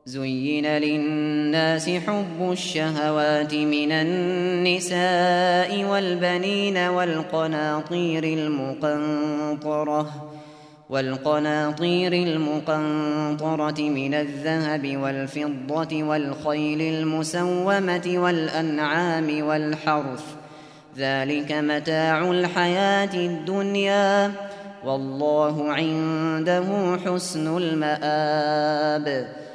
زين للناس حب الشهوات من النساء والبنين والقناطير المقنطرة من الذهب والفضة والخيل المسومة والأنعام والحرث، ذلك متاع الحياة الدنيا، والله عنده حسن المآب.